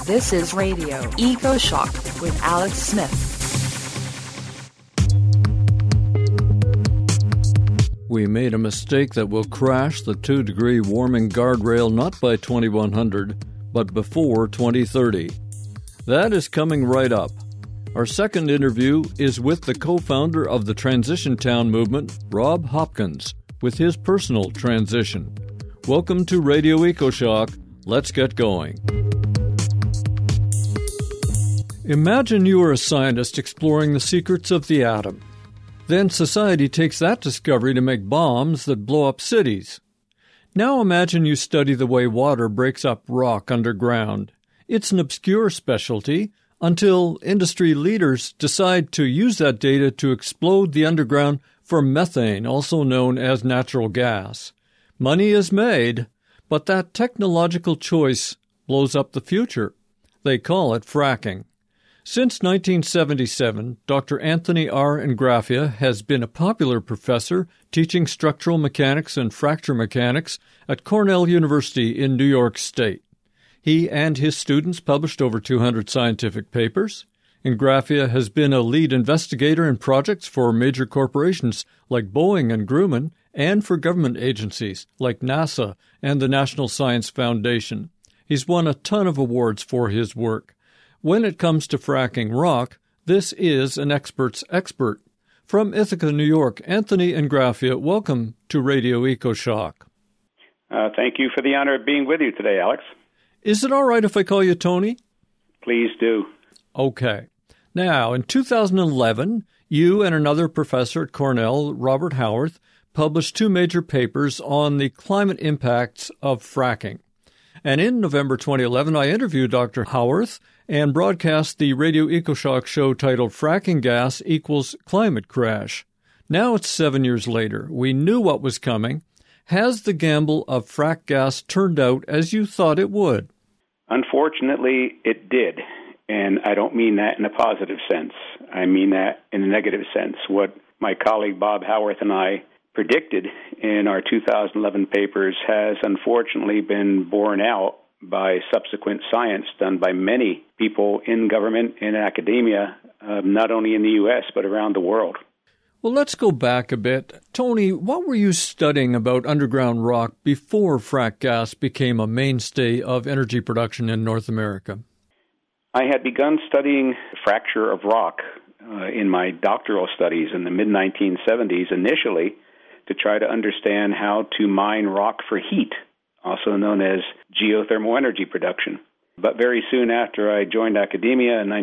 This is Radio EcoShock with Alex Smith. We made a mistake that will crash the 2-degree warming guardrail not by 2100, but before 2030. That is coming right up. Our second interview is with the co-founder of the Transition Town movement, Rob Hopkins, with his personal transition. Welcome to Radio EcoShock. Let's get going. Imagine you are a scientist exploring the secrets of the atom. Then society takes that discovery to make bombs that blow up cities. Now imagine you study the way water breaks up rock underground. It's an obscure specialty until industry leaders decide to use that data to explode the underground for methane, also known as natural gas. Money is made, but that technological choice blows up the future. They call it fracking. Since 1977, Dr. Anthony R. Ingraffia has been a popular professor teaching structural mechanics and fracture mechanics at Cornell University in New York State. He and his students published over 200 scientific papers. Ingraffia has been a lead investigator in projects for major corporations like Boeing and Grumman and for government agencies like NASA and the National Science Foundation. He's won a ton of awards for his work. When it comes to fracking rock, this is an expert's expert. From Ithaca, New York, Anthony Ingraffia, welcome to Radio EcoShock. Thank you for the honor of being with you today, Alex. Is it all right if I call you Tony? Please do. Okay. Now, in 2011, you and another professor at Cornell, Robert Howarth, published 2 major papers on the climate impacts of fracking. And in November 2011, I interviewed Dr. Howarth and broadcast the Radio EcoShock show titled Fracking Gas Equals Climate Crash. Now it's 7 years later. We knew what was coming. Has the gamble of frack gas turned out as you thought it would? Unfortunately, it did. And I don't mean that in a positive sense. I mean that in a negative sense. What my colleague Bob Howarth and I predicted in our 2011 papers has unfortunately been borne out by subsequent science done by many people in government and academia, not only in the U.S., but around the world. Well, let's go back a bit. Tony, what were you studying about underground rock before frack gas became a mainstay of energy production in North America? I had begun studying fracture of rock in my doctoral studies in the mid-1970s initially to try to understand how to mine rock for heat, also known as geothermal energy production. But very soon after I joined academia in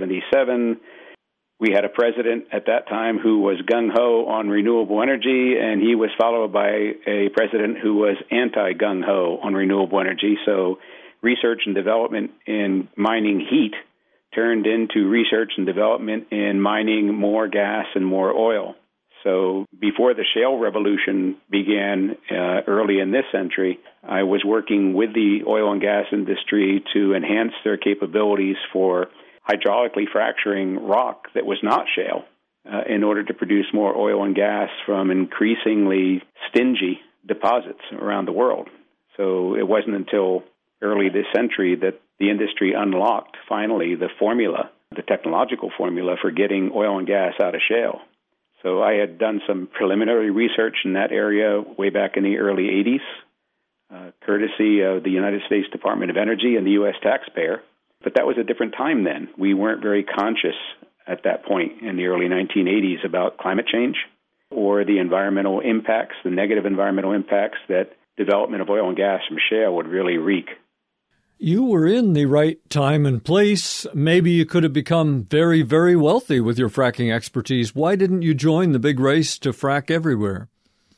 1977, we had a president at that time who was gung-ho on renewable energy, and he was followed by a president who was anti-gung-ho on renewable energy. So research and development in mining heat turned into research and development in mining more gas and more oil. So before the shale revolution began early in this century, I was working with the oil and gas industry to enhance their capabilities for hydraulically fracturing rock that was not shale in order to produce more oil and gas from increasingly stingy deposits around the world. So it wasn't until early this century that the industry unlocked, finally, the formula, the technological formula for getting oil and gas out of shale. So I had done some preliminary research in that area way back in the early 80s, courtesy of the United States Department of Energy and the U.S. taxpayer. But that was a different time then. We weren't very conscious at that point in the early 1980s about climate change or the environmental impacts, the negative environmental impacts that development of oil and gas from shale would really wreak. You were in the right time and place. Maybe you could have become very, very wealthy with your fracking expertise. Why didn't you join the big race to frack everywhere?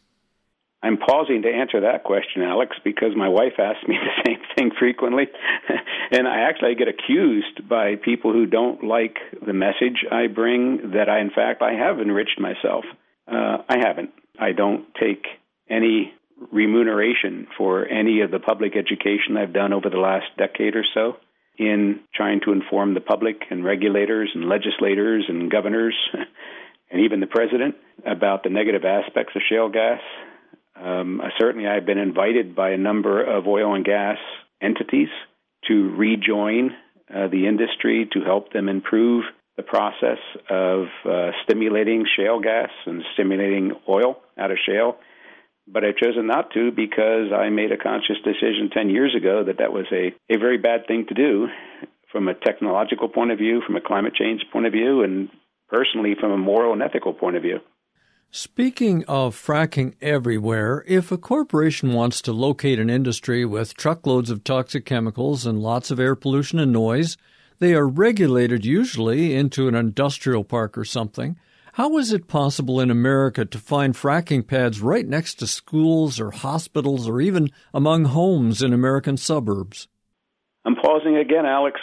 I'm pausing to answer that question, Alex, because my wife asks me the same thing frequently. And I get accused by people who don't like the message I bring that I have enriched myself. I haven't. I don't take any remuneration for any of the public education I've done over the last decade or so in trying to inform the public and regulators and legislators and governors and even the president about the negative aspects of shale gas. Certainly, I've been invited by a number of oil and gas entities to rejoin the industry to help them improve the process of stimulating shale gas and stimulating oil out of shale. But I've chosen not to because I made a conscious decision 10 years ago that was a very bad thing to do from a technological point of view, from a climate change point of view, and personally from a moral and ethical point of view. Speaking of fracking everywhere, if a corporation wants to locate an industry with truckloads of toxic chemicals and lots of air pollution and noise, they are regulated usually into an industrial park or something. How is it possible in America to find fracking pads right next to schools or hospitals or even among homes in American suburbs? I'm pausing again, Alex.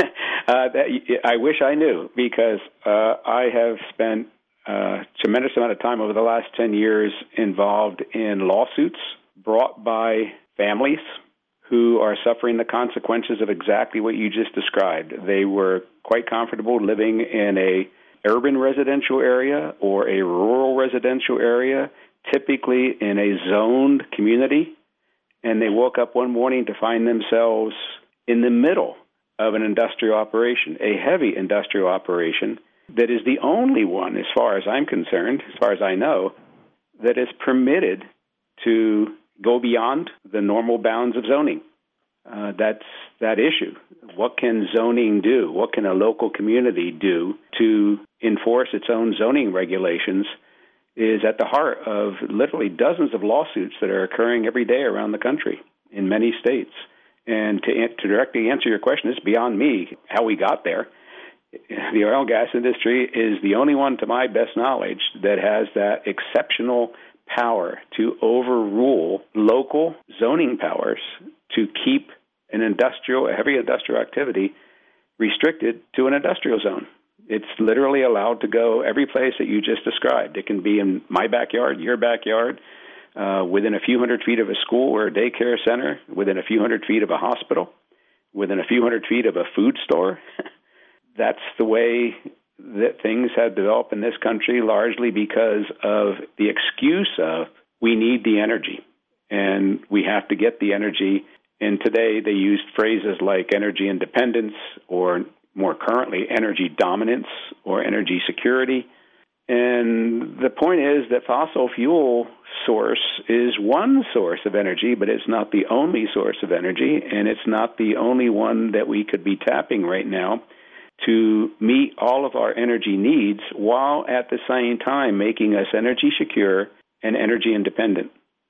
I wish I knew, because I have spent a tremendous amount of time over the last 10 years involved in lawsuits brought by families who are suffering the consequences of exactly what you just described. They were quite comfortable living in a urban residential area or a rural residential area, typically in a zoned community, and they woke up one morning to find themselves in the middle of an industrial operation, a heavy industrial operation that is the only one, as far as I'm concerned, as far as I know, that is permitted to go beyond the normal bounds of zoning. That's that issue. What can zoning do? What can a local community do to enforce its own zoning regulations is at the heart of literally dozens of lawsuits that are occurring every day around the country in many states. And to directly answer your question, it's beyond me how we got there. The oil and gas industry is the only one, to my best knowledge, that has that exceptional power to overrule local zoning powers to keep a heavy industrial activity restricted to an industrial zone. It's literally allowed to go every place that you just described. It can be in my backyard, your backyard, within a few hundred feet of a school or a daycare center, within a few hundred feet of a hospital, within a few hundred feet of a food store. That's the way that things have developed in this country, largely because of the excuse of we need the energy and we have to get the energy. And today they use phrases like energy independence, or more currently, energy dominance or energy security. And the point is that fossil fuel source is one source of energy, but it's not the only source of energy, and it's not the only one that we could be tapping right now to meet all of our energy needs, while at the same time making us energy secure and energy independent.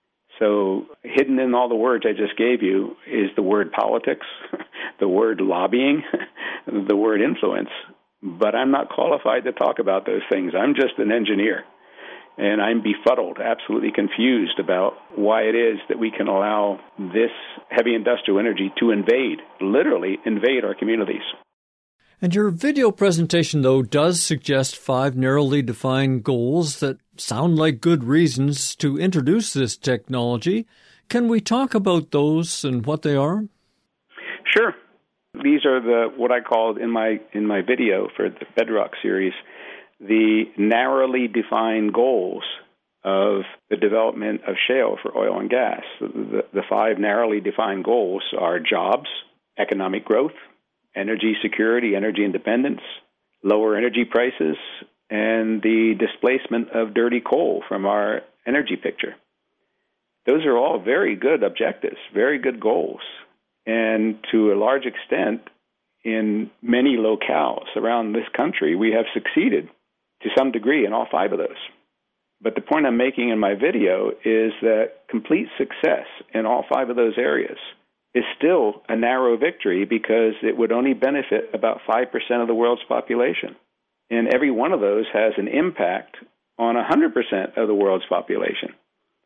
So hidden in all the words I just gave you is the word politics, the word lobbying, the word influence. But I'm not qualified to talk about those things. I'm just an engineer, and I'm befuddled, absolutely confused about why it is that we can allow this heavy industrial energy to literally invade our communities. And your video presentation, though, does suggest 5 narrowly defined goals that sound like good reasons to introduce this technology. Can we talk about those and what they are? Sure. These are what I called in my video for the Bedrock series, the narrowly defined goals of the development of shale for oil and gas. The 5 narrowly defined goals are jobs, economic growth, energy security, energy independence, lower energy prices, and the displacement of dirty coal from our energy picture. Those are all very good objectives, very good goals. And to a large extent, in many locales around this country, we have succeeded to some degree in all 5 of those. But the point I'm making in my video is that complete success in all 5 of those areas is still a narrow victory, because it would only benefit about 5% of the world's population. And every one of those has an impact on 100% of the world's population.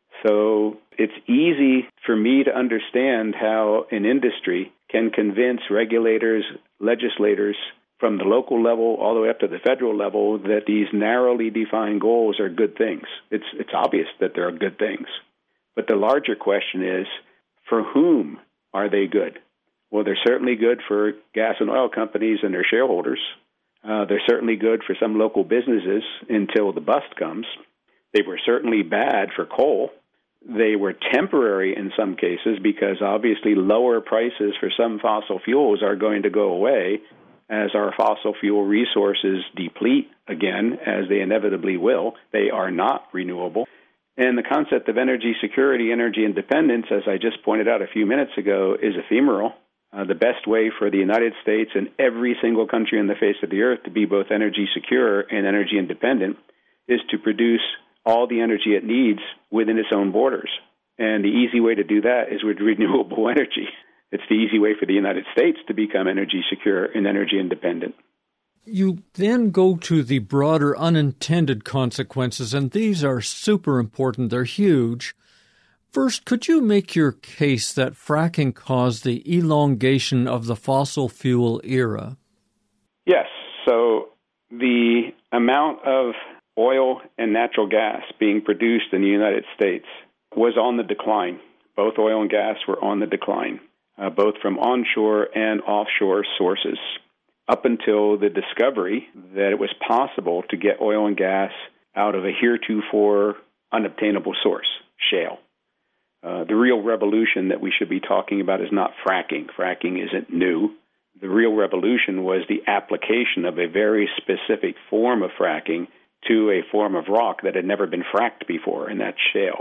So it's easy for me to understand how an industry can convince regulators, legislators, from the local level all the way up to the federal level, that these narrowly defined goals are good things. It's obvious that they're good things. But the larger question is, for whom are they good? Well, they're certainly good for gas and oil companies and their shareholders. They're certainly good for some local businesses until the bust comes. They were certainly bad for coal They were temporary in some cases because obviously lower prices for some fossil fuels are going to go away as our fossil fuel resources deplete again, as they inevitably will. They are not renewable. And the concept of energy security, energy independence, as I just pointed out a few minutes ago, is ephemeral. The best way for the United States and every single country on the face of the earth to be both energy secure and energy independent is to produce all the energy it needs within its own borders. And the easy way to do that is with renewable energy. It's the easy way for the United States to become energy secure and energy independent. You then go to the broader unintended consequences, and these are super important. They're huge. First, could you make your case that fracking caused the elongation of the fossil fuel era? Yes. So the amount of oil and natural gas being produced in the United States was on the decline. Both oil and gas were on the decline, both from onshore and offshore sources, up until the discovery that it was possible to get oil and gas out of a heretofore unobtainable source, shale. The real revolution that we should be talking about is not fracking. Fracking isn't new. The real revolution was the application of a very specific form of fracking to a form of rock that had never been fracked before, and that's shale.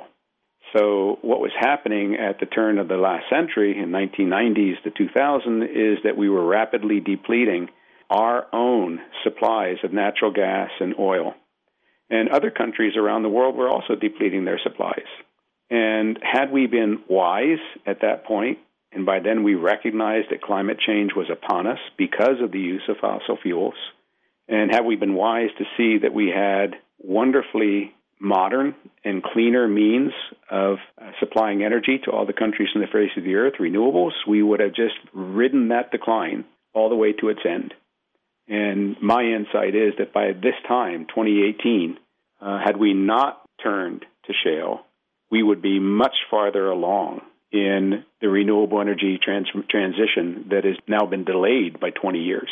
So what was happening at the turn of the last century, in 1990s to 2000, is that we were rapidly depleting our own supplies of natural gas and oil. And other countries around the world were also depleting their supplies. And had we been wise at that point, and by then we recognized that climate change was upon us because of the use of fossil fuels, and had we been wise to see that we had wonderfully modern and cleaner means of supplying energy to all the countries on the face of the earth, renewables, we would have just ridden that decline all the way to its end. And my insight is that by this time, 2018, had we not turned to shale, we would be much farther along in the renewable energy transition that has now been delayed by 20 years.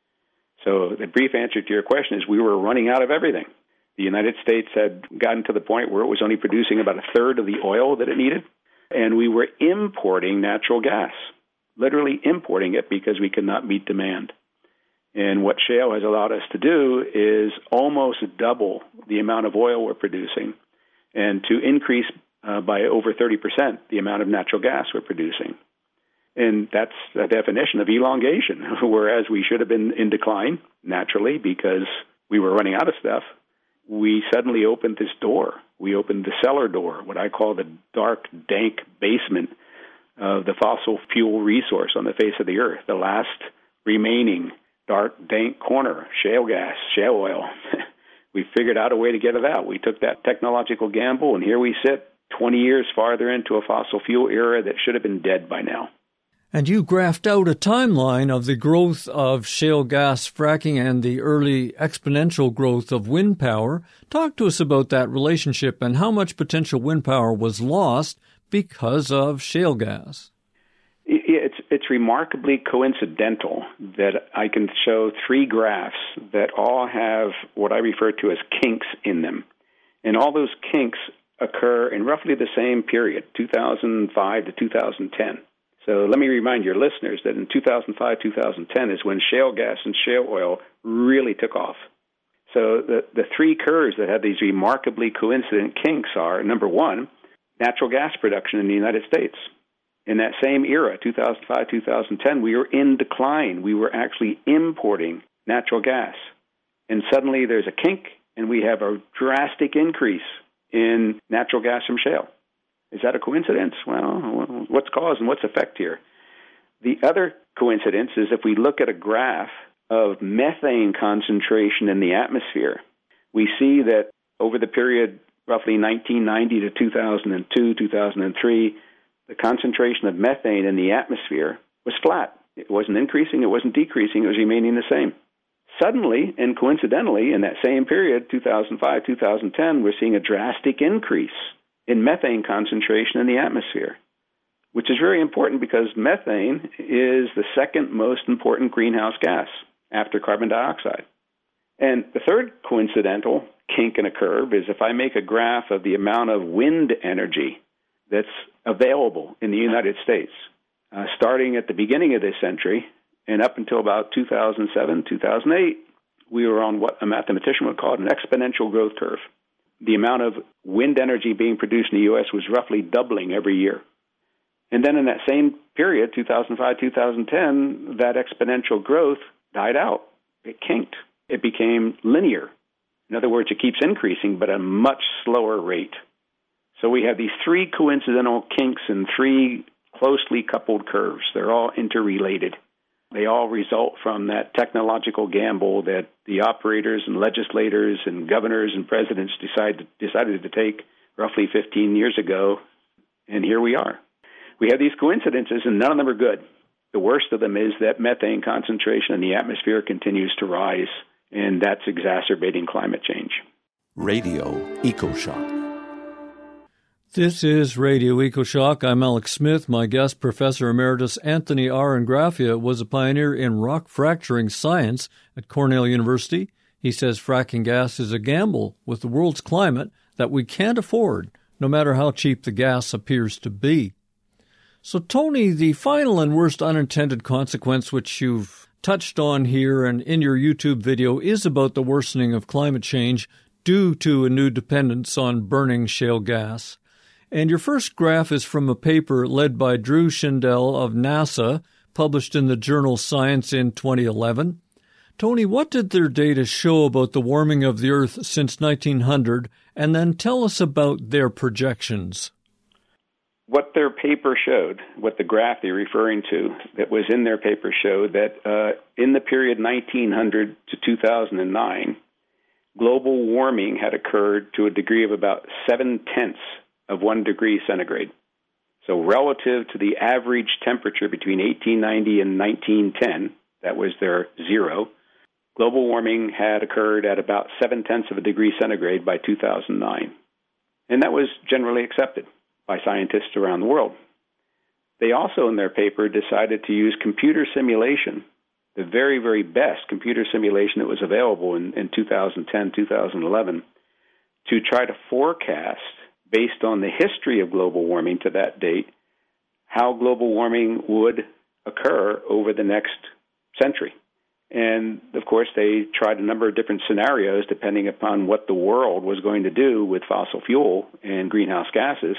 So the brief answer to your question is we were running out of everything. The United States had gotten to the point where it was only producing about a third of the oil that it needed, and we were importing natural gas, literally importing it because we could not meet demand. And what shale has allowed us to do is almost double the amount of oil we're producing and to increase by over 30% the amount of natural gas we're producing. And that's a definition of elongation, whereas we should have been in decline naturally because we were running out of stuff. We suddenly opened this door. We opened the cellar door, what I call the dark, dank basement of the fossil fuel resource on the face of the earth, the last remaining dark, dank corner, shale gas, shale oil. We figured out a way to get it out. We took that technological gamble, and here we sit 20 years farther into a fossil fuel era that should have been dead by now. And you graphed out a timeline of the growth of shale gas fracking and the early exponential growth of wind power. Talk to us about that relationship and how much potential wind power was lost because of shale gas. It's remarkably coincidental that I can show three graphs that all have what I refer to as kinks in them. And all those kinks occur in roughly the same period, 2005 to 2010. So let me remind your listeners that in 2005, 2010 is when shale gas and shale oil really took off. So the three curves that have these remarkably coincident kinks are, number one, natural gas production in the United States. In that same era, 2005, 2010, we were in decline. We were actually importing natural gas. And suddenly there's a kink, and we have a drastic increase in natural gas from shale. Is that a coincidence? Well, what's cause and what's effect here? The other coincidence is if we look at a graph of methane concentration in the atmosphere, we see that over the period roughly 1990 to 2002, 2003, the concentration of methane in the atmosphere was flat. It wasn't increasing, it wasn't decreasing, it was remaining the same. Suddenly, and coincidentally, in that same period, 2005, 2010, we're seeing a drastic increase in methane concentration in the atmosphere, which is very important because methane is the second most important greenhouse gas after carbon dioxide. And the third coincidental kink in a curve is if I make a graph of the amount of wind energy that's available in the United States, starting at the beginning of this century and up until about 2007, 2008, we were on what a mathematician would call an exponential growth curve. The amount of wind energy being produced in the U.S. was roughly doubling every year. And then in that same period, 2005, 2010, that exponential growth died out. It kinked. It became linear. In other words, it keeps increasing, but at a much slower rate. So we have these three coincidental kinks and three closely coupled curves. They're all interrelated. They all result from that technological gamble that the operators and legislators and governors and presidents decided to take roughly 15 years ago, and here we are. We have these coincidences, and none of them are good. The worst of them is that methane concentration in the atmosphere continues to rise, and that's exacerbating climate change. Radio EcoShock. This is Radio EcoShock. I'm Alex Smith. My guest, Professor Emeritus Anthony R. Ingraffia, was a pioneer in rock fracturing science at Cornell University. He says fracking gas is a gamble with the world's climate that we can't afford, no matter how cheap the gas appears to be. So, Tony, the final and worst unintended consequence which you've touched on here and in your YouTube video is about the worsening of climate change due to a new dependence on burning shale gas. And your first graph is from a paper led by Drew Shindell of NASA, published in the journal Science in 2011. Tony, what did their data show about the warming of the Earth since 1900? And then tell us about their projections. What their paper showed, what the graph they're referring to that was in their paper showed that in the period 1900 to 2009, global warming had occurred to a degree of about 0.7 of 1 degree centigrade. So relative to the average temperature between 1890 and 1910, that was their zero, global warming had occurred at about 0.7 of a degree centigrade by 2009. And that was generally accepted by scientists around the world. They also, in their paper, decided to use computer simulation, the very, very best computer simulation that was available in 2010, 2011, to try to forecast, based on the history of global warming to that date, how global warming would occur over the next century. And, of course, they tried a number of different scenarios depending upon what the world was going to do with fossil fuel and greenhouse gases.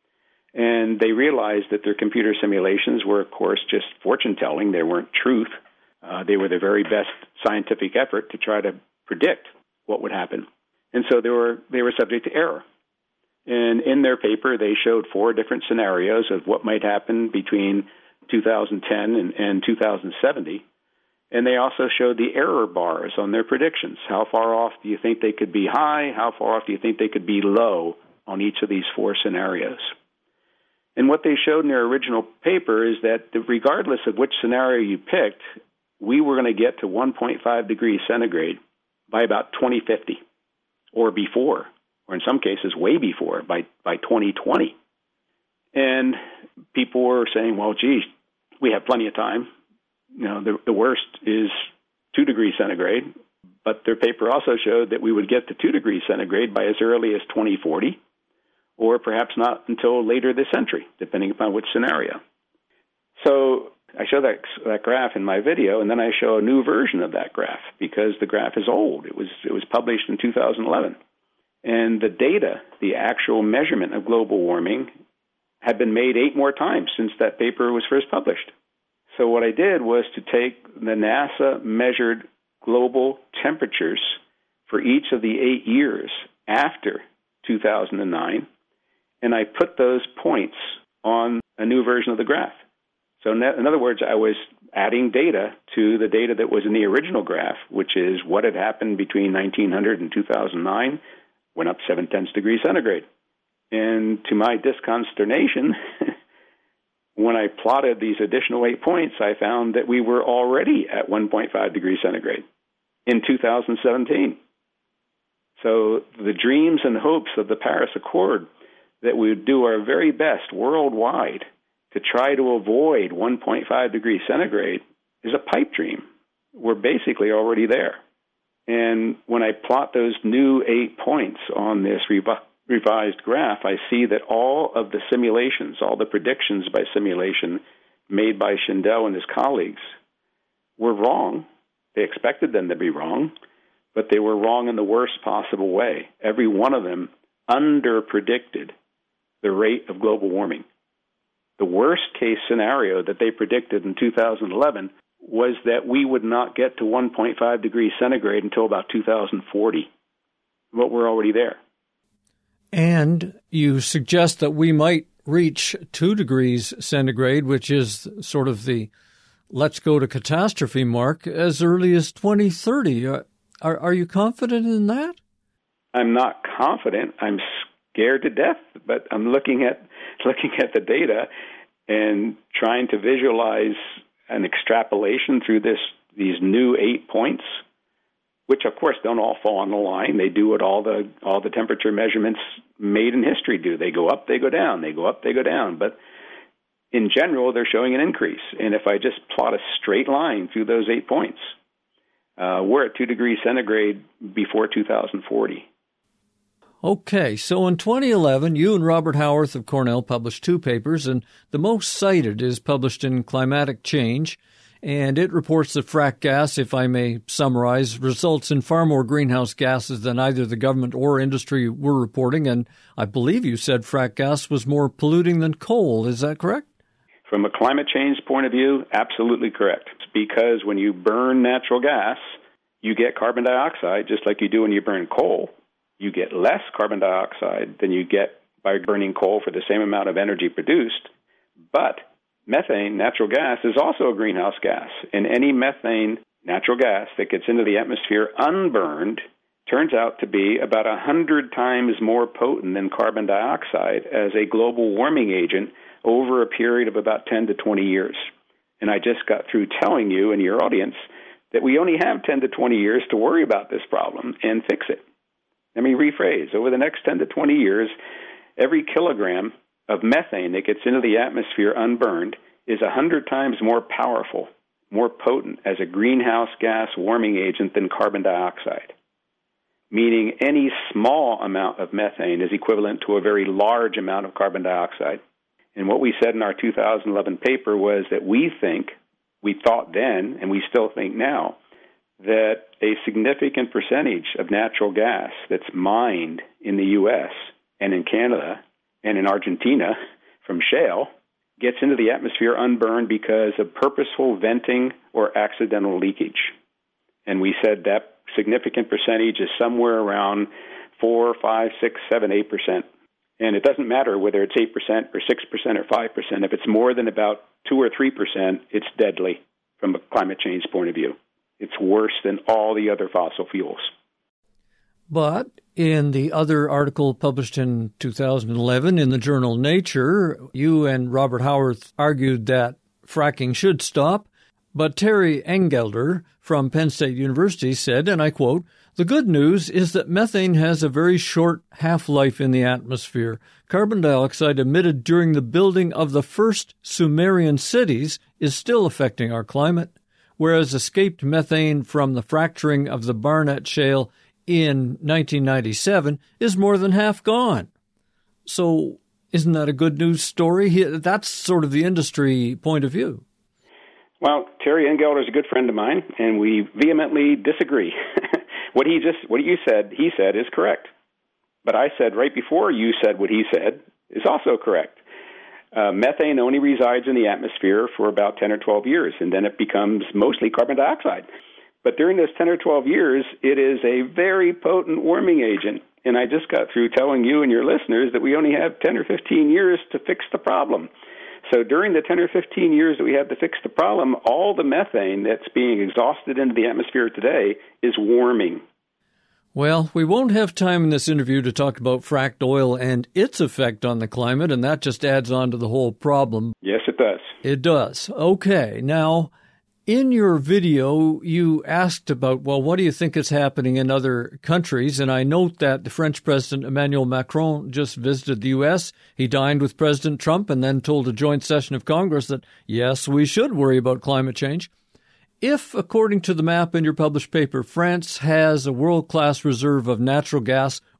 And they realized that their computer simulations were, of course, just fortune-telling. They weren't truth. They were the very best scientific effort to try to predict what would happen. And so they were subject to error. And in their paper, they showed 4 different scenarios of what might happen between 2010 and 2070. And they also showed the error bars on their predictions. How far off do you think they could be high? How far off do you think they could be low on each of these 4 scenarios? And what they showed in their original paper is that regardless of which scenario you picked, we were going to get to 1.5 degrees centigrade by about 2050 or before, or in some cases way before, by 2020. And people were saying, well, geez, we have plenty of time. You know, the worst is 2 degrees centigrade. But their paper also showed that we would get to 2 degrees centigrade by as early as 2040, or perhaps not until later this century, depending upon which scenario. So I show that graph in my video, and then I show a new version of that graph because the graph is old. It was published in 2011. And the data, the actual measurement of global warming, had been made 8 more times since that paper was first published. So what I did was to take the NASA measured global temperatures for each of the 8 years after 2009, and I put those points on a new version of the graph. So in other words, I was adding data to the data that was in the original graph, which is what had happened between 1900 and 2009, went up 0.7 degrees centigrade. And to my disconsternation, when I plotted these additional 8 points, I found that we were already at 1.5 degrees centigrade in 2017. So the dreams and hopes of the Paris Accord that we would do our very best worldwide to try to avoid 1.5 degrees centigrade is a pipe dream. We're basically already there. And when I plot those new 8 points on this revised graph, I see that all of the simulations, all the predictions by simulation made by Shindell and his colleagues were wrong. They expected them to be wrong, but they were wrong in the worst possible way. Every one of them under-predicted the rate of global warming. The worst-case scenario that they predicted in 2011 was that we would not get to 1.5 degrees centigrade until about 2040. But we're already there. And you suggest that we might reach 2 degrees centigrade, which is sort of the let's go to catastrophe mark, as early as 2030. Are you confident in that? I'm not confident. I'm scared to death, but I'm looking at the data and trying to visualize an extrapolation through these new 8 points, which of course don't all fall on the line. They do what all the temperature measurements made in history do. They go up, they go down, they go up, they go down. But in general, they're showing an increase. And if I just plot a straight line through those 8 points, we're at 2 degrees centigrade before 2040. Okay, so in 2011, you and Robert Howarth of Cornell published 2 papers, and the most cited is published in Climatic Change, and it reports that frack gas, if I may summarize, results in far more greenhouse gases than either the government or industry were reporting, and I believe you said frack gas was more polluting than coal. Is that correct? From a climate change point of view, absolutely correct. It's because when you burn natural gas, you get carbon dioxide, just like you do when you burn coal. You get less carbon dioxide than you get by burning coal for the same amount of energy produced. But methane, natural gas, is also a greenhouse gas. And any methane, natural gas, that gets into the atmosphere unburned turns out to be about 100 times more potent than carbon dioxide as a global warming agent over a period of about 10 to 20 years. And I just got through telling you and your audience that we only have 10 to 20 years to worry about this problem and fix it. Let me rephrase. Over the next 10 to 20 years, every kilogram of methane that gets into the atmosphere unburned is 100 times more powerful, more potent as a greenhouse gas warming agent than carbon dioxide, meaning any small amount of methane is equivalent to a very large amount of carbon dioxide. And what we said in our 2011 paper was that we thought then, and we still think now, that a significant percentage of natural gas that's mined in the U.S. and in Canada and in Argentina from shale gets into the atmosphere unburned because of purposeful venting or accidental leakage. And we said that significant percentage is somewhere around 4, 5, 6, 7, 8%. And it doesn't matter whether it's 8% or 6% or 5%. If it's more than about 2 or 3%, it's deadly from a climate change point of view. It's worse than all the other fossil fuels. But in the other article published in 2011 in the journal Nature, you and Robert Howarth argued that fracking should stop. But Terry Engelder from Penn State University said, and I quote, "The good news is that methane has a very short half-life in the atmosphere. Carbon dioxide emitted during the building of the first Sumerian cities is still affecting our climate, whereas escaped methane from the fracturing of the Barnett Shale in 1997 is more than half gone." So isn't that a good news story? That's sort of the industry point of view. Well, Terry Engelder is a good friend of mine, and we vehemently disagree. What you said, he said, is correct. But I said right before you said what he said is also correct. Methane only resides in the atmosphere for about 10 or 12 years, and then it becomes mostly carbon dioxide. But during those 10 or 12 years, it is a very potent warming agent. And I just got through telling you and your listeners that we only have 10 or 15 years to fix the problem. So during the 10 or 15 years that we have to fix the problem, all the methane that's being exhausted into the atmosphere today is warming. Well, we won't have time in this interview to talk about fracked oil and its effect on the climate, and that just adds on to the whole problem. Yes, it does. It does. Okay. Now, in your video, you asked about, well, what do you think is happening in other countries? And I note that the French President Emmanuel Macron just visited the U.S. He dined with President Trump and then told a joint session of Congress that, yes, we should worry about climate change. If, according to the map in your published paper, France has a world-class reserve of natural gas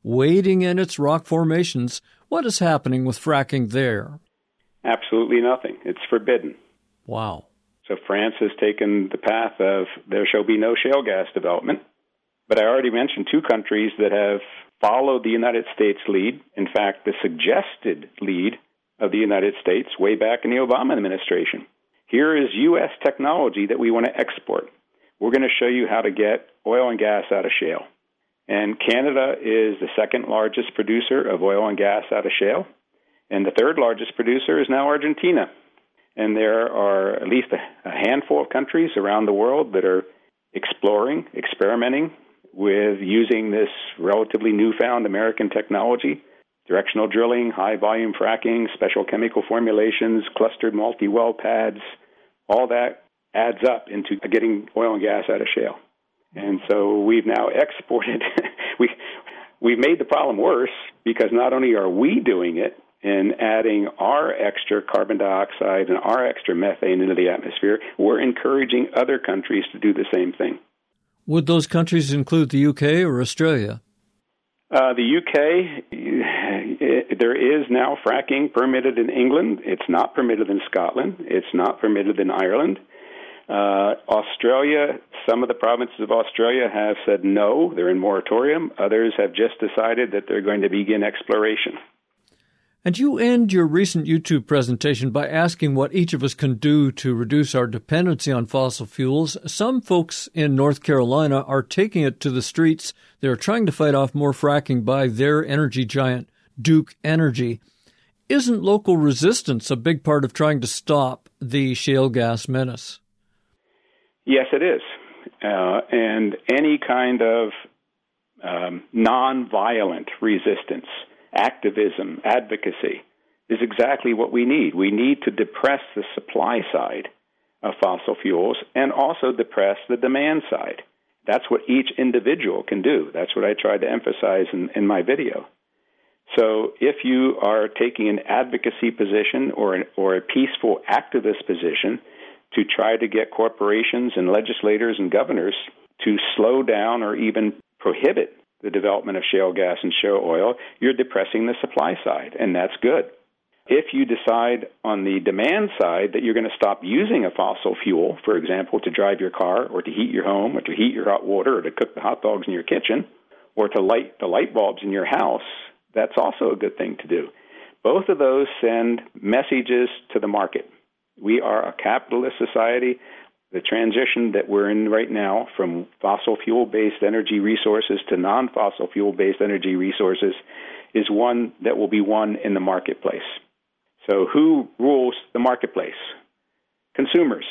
wading in its rock formations. What is happening with fracking there? Absolutely nothing. It's forbidden. Wow. So France has taken the path of there shall be no shale gas development. But I already mentioned two countries that have followed the United States lead. In fact, the suggested lead of the United States way back in the Obama administration. Here is U.S. technology that we want to export. We're going to show you how to get oil and gas out of shale. And Canada is the second largest producer of oil and gas out of shale. And the third largest producer is now Argentina. And there are at least a handful of countries around the world that are experimenting with using this relatively newfound American technology, directional drilling, high-volume fracking, special chemical formulations, clustered multi-well pads. All that adds up into getting oil and gas out of shale. And so we've now exported. We've made the problem worse because not only are we doing it and adding our extra carbon dioxide and our extra methane into the atmosphere, we're encouraging other countries to do the same thing. Would those countries include the UK or Australia? The UK, there is now fracking permitted in England. It's not permitted in Scotland. It's not permitted in Ireland. Australia, some of the provinces of Australia have said no, they're in moratorium. Others have just decided that they're going to begin exploration. And you end your recent YouTube presentation by asking what each of us can do to reduce our dependency on fossil fuels. Some folks in North Carolina are taking it to the streets. They're trying to fight off more fracking by their energy giant, Duke Energy. Isn't local resistance a big part of trying to stop the shale gas menace? Yes, it is. And any kind of nonviolent resistance, activism, advocacy is exactly what we need. We need to depress the supply side of fossil fuels and also depress the demand side. That's what each individual can do. That's what I tried to emphasize in my video. So if you are taking an advocacy position or a peaceful activist position to try to get corporations and legislators and governors to slow down or even prohibit the development of shale gas and shale oil, you're depressing the supply side, and that's good. If you decide on the demand side that you're going to stop using a fossil fuel, for example, to drive your car or to heat your home or to heat your hot water or to cook the hot dogs in your kitchen or to light the light bulbs in your house, that's also a good thing to do. Both of those send messages to the market. We are a capitalist society. The transition that we're in right now from fossil fuel-based energy resources to non-fossil fuel-based energy resources is one that will be won in the marketplace. So who rules the marketplace? Consumers.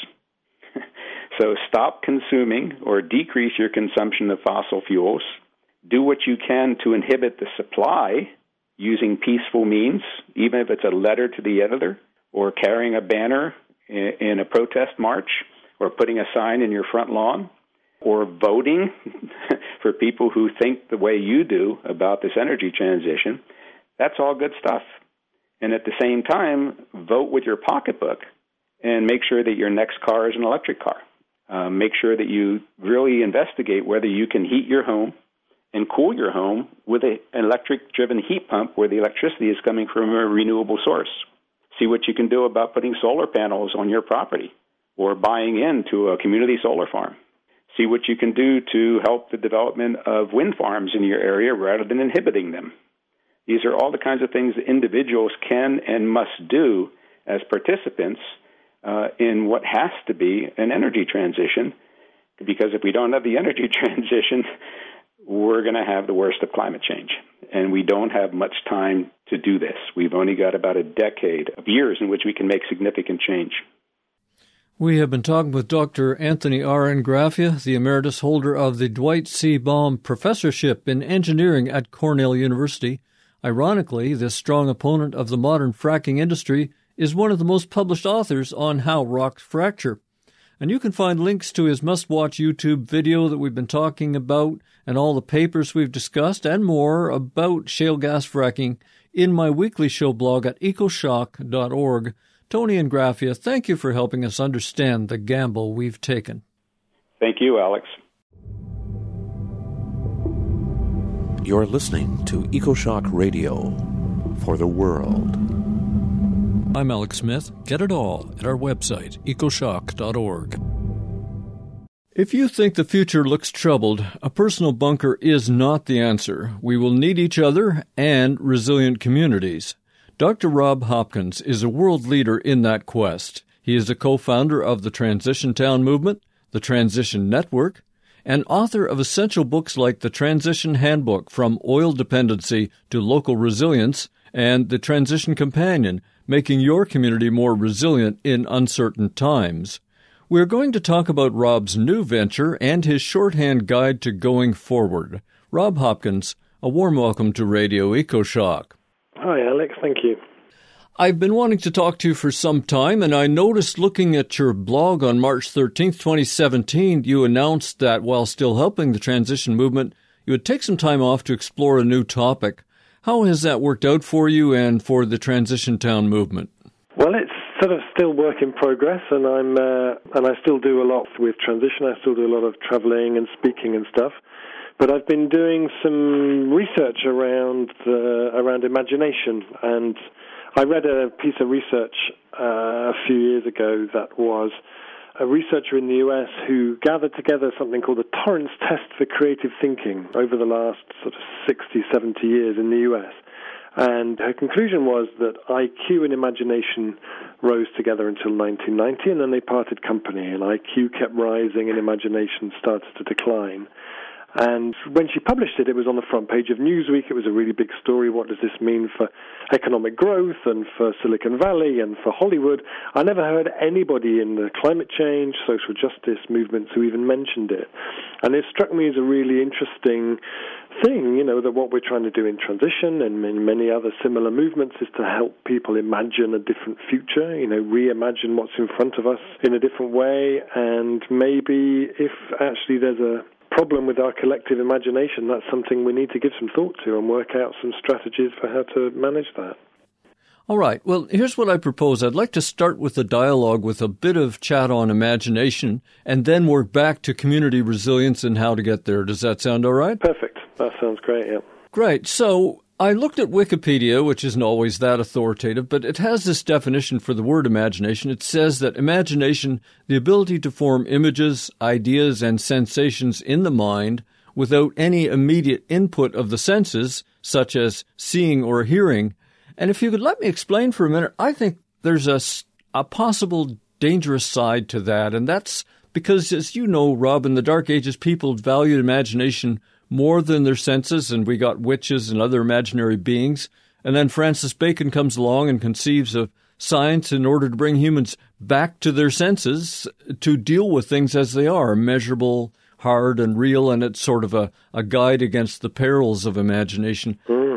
So stop consuming or decrease your consumption of fossil fuels. Do what you can to inhibit the supply using peaceful means, even if it's a letter to the editor or carrying a banner in a protest march, or putting a sign in your front lawn, or voting for people who think the way you do about this energy transition. That's all good stuff. And at the same time, vote with your pocketbook and make sure that your next car is an electric car. Make sure that you really investigate whether you can heat your home and cool your home with an electric-driven heat pump where the electricity is coming from a renewable source. See what you can do about putting solar panels on your property or buying into a community solar farm. See what you can do to help the development of wind farms in your area rather than inhibiting them. These are all the kinds of things that individuals can and must do as participants in what has to be an energy transition, because if we don't have the energy transition, we're going to have the worst of climate change. And we don't have much time to do this. We've only got about a decade of years in which we can make significant change. We have been talking with Dr. Anthony R. Ingraffia, the emeritus holder of the Dwight C. Baum Professorship in Engineering at Cornell University. Ironically, this strong opponent of the modern fracking industry is one of the most published authors on how rocks fracture. And you can find links to his must-watch YouTube video that we've been talking about and all the papers we've discussed and more about shale gas fracking in my weekly show blog at ecoshock.org. Tony Ingraffia, thank you for helping us understand the gamble we've taken. Thank you, Alex. You're listening to EcoShock Radio for the world. I'm Alex Smith. Get it all at our website, ecoshock.org. If you think the future looks troubled, a personal bunker is not the answer. We will need each other and resilient communities. Dr. Rob Hopkins is a world leader in that quest. He is a co-founder of the Transition Town Movement, the Transition Network, and author of essential books like The Transition Handbook, From Oil Dependency to Local Resilience, and The Transition Companion, Making Your Community More Resilient in Uncertain Times. We're going to talk about Rob's new venture and his shorthand guide to going forward. Rob Hopkins, a warm welcome to Radio EcoShock. Hi, Alex. Thank you. I've been wanting to talk to you for some time, and I noticed looking at your blog on March 13th, 2017, you announced that while still helping the transition movement, you would take some time off to explore a new topic. How has that worked out for you and for the Transition Town Movement? Well, it's sort of still work in progress, and I still do a lot with transition. I still do a lot of traveling and speaking and stuff. But I've been doing some research around imagination, and I read a piece of research a few years ago that was a researcher in the U.S. who gathered together something called the Torrance Test for Creative Thinking over the last sort of 60, 70 years in the U.S. And her conclusion was that IQ and imagination rose together until 1990, and then they parted company, and IQ kept rising and imagination started to decline. And when she published it, it was on the front page of Newsweek. It was a really big story. What does this mean for economic growth and for Silicon Valley and for Hollywood? I never heard anybody in the climate change, social justice movements who even mentioned it. And it struck me as a really interesting thing, that what we're trying to do in transition and in many other similar movements is to help people imagine a different future, reimagine what's in front of us in a different way. And maybe if actually there's a problem with our collective imagination, that's something we need to give some thought to and work out some strategies for how to manage that. All right. Well, here's what I propose. I'd like to start with the dialogue with a bit of chat on imagination and then work back to community resilience and how to get there. Does that sound all right? Perfect. That sounds great, yeah. Great. So I looked at Wikipedia, which isn't always that authoritative, but it has this definition for the word imagination. It says that imagination, the ability to form images, ideas, and sensations in the mind without any immediate input of the senses, such as seeing or hearing. And if you could let me explain for a minute, I think there's a possible dangerous side to that, and that's because, as you know, Rob, in the Dark Ages, people valued imagination more than their senses, and we got witches and other imaginary beings. And then Francis Bacon comes along and conceives of science in order to bring humans back to their senses to deal with things as they are, measurable, hard, and real, and it's sort of a guide against the perils of imagination.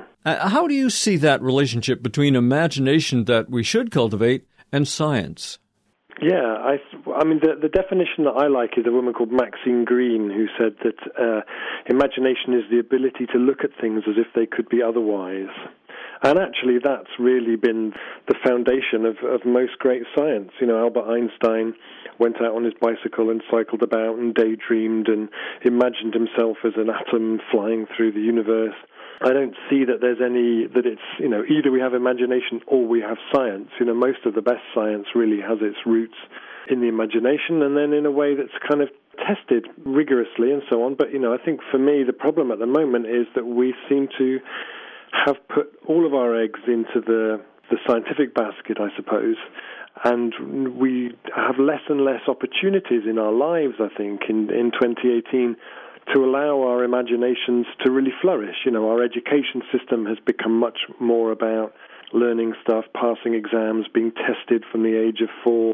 How do you see that relationship between imagination that we should cultivate and science? Yeah, I mean, the definition that I like is a woman called Maxine Greene, who said that imagination is the ability to look at things as if they could be otherwise. And actually, that's really been the foundation of most great science. Albert Einstein went out on his bicycle and cycled about and daydreamed and imagined himself as an atom flying through the universe. I don't see that it's, either we have imagination or we have science. Most of the best science really has its roots in the imagination and then in a way that's kind of tested rigorously and so on. But, I think for me, the problem at the moment is that we seem to have put all of our eggs into the scientific basket, I suppose, and we have less and less opportunities in our lives, I think, in 2018 to allow our imaginations to really flourish. Our education system has become much more about learning stuff, passing exams, being tested from the age of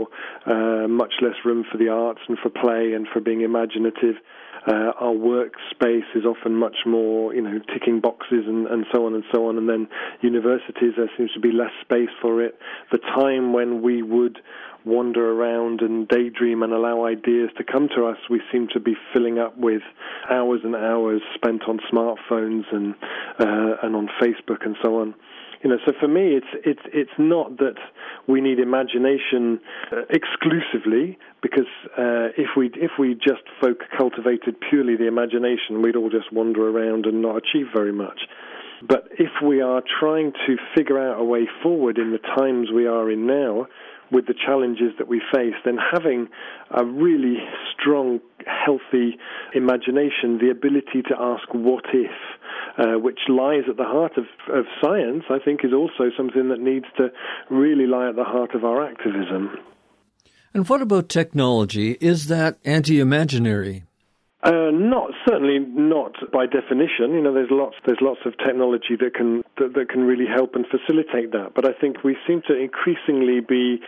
4, much less room for the arts and for play and for being imaginative. Our workspace is often much more, ticking boxes and so on and so on. And then universities, there seems to be less space for it. The time when we would wander around and daydream and allow ideas to come to us, we seem to be filling up with hours and hours spent on smartphones and on Facebook and so on. So for me, it's not that we need imagination exclusively, because if we just cultivated purely the imagination, we'd all just wander around and not achieve very much. But if we are trying to figure out a way forward in the times we are in now, with the challenges that we face, then having a really strong, healthy imagination, the ability to ask what if, which lies at the heart of science, I think is also something that needs to really lie at the heart of our activism. And what about technology? Is that anti-imaginary? Certainly not by definition. There's lots of technology that can really help and facilitate that. But I think we seem to increasingly be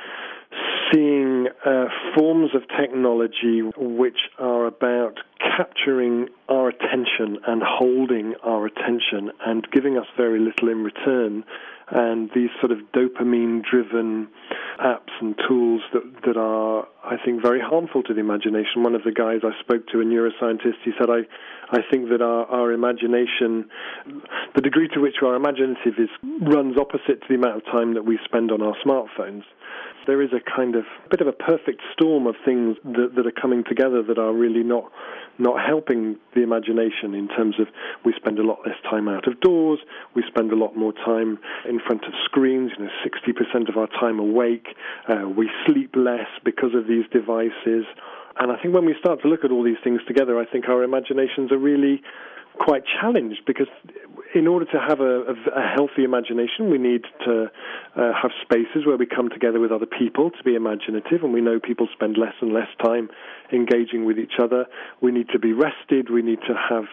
seeing forms of technology which are about capturing our attention and holding our attention and giving us very little in return. And these sort of dopamine-driven apps and tools that are, I think, very harmful to the imagination. One of the guys I spoke to, a neuroscientist, he said, I think that our imagination, the degree to which our imaginative runs opposite to the amount of time that we spend on our smartphones. There is a kind of bit of a perfect storm of things that are coming together that are really not helping the imagination, in terms of we spend a lot less time out of doors, we spend a lot more time in front of screens, 60% of our time awake, we sleep less because of these devices. And I think when we start to look at all these things together, I think our imaginations are really quite challenged, because in order to have a healthy imagination, we need to have spaces where we come together with other people to be imaginative, and we know people spend less and less time engaging with each other. We need to be rested. We need to have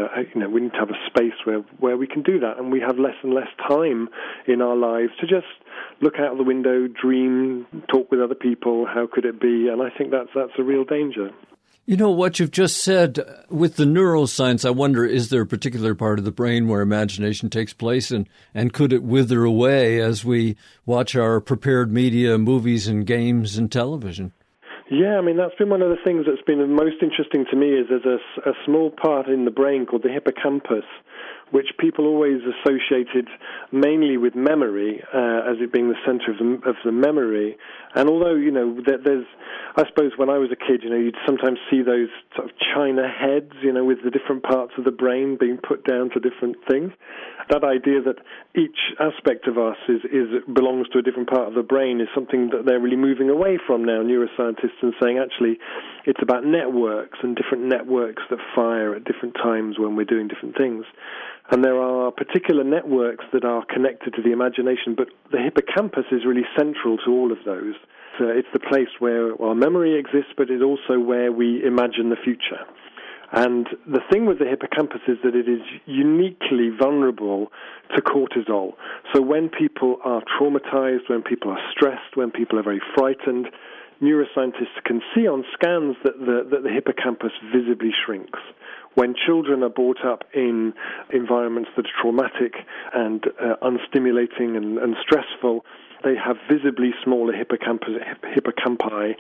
a space where we can do that, and we have less and less time in our lives to just look out the window, dream, talk with other people. How could it be? And I think that's a real danger. What you've just said with the neuroscience, I wonder, is there a particular part of the brain where imagination takes place, and could it wither away as we watch our prepared media, movies and games and television? Yeah, that's been one of the things that's been the most interesting to me, is there's a small part in the brain called the hippocampus, which people always associated mainly with memory, as it being the center of the memory. And although, there's, I suppose when I was a kid, you'd sometimes see those sort of china heads, with the different parts of the brain being put down to different things. That idea that each aspect of us belongs to a different part of the brain is something that they're really moving away from now, neuroscientists, and saying actually it's about networks and different networks that fire at different times when we're doing different things. And there are particular networks that are connected to the imagination, but the hippocampus is really central to all of those. So it's the place where our memory exists, but it's also where we imagine the future. And the thing with the hippocampus is that it is uniquely vulnerable to cortisol. So when people are traumatized, when people are stressed, when people are very frightened, neuroscientists can see on scans that the hippocampus visibly shrinks. When children are brought up in environments that are traumatic and unstimulating and stressful, they have visibly smaller hippocampi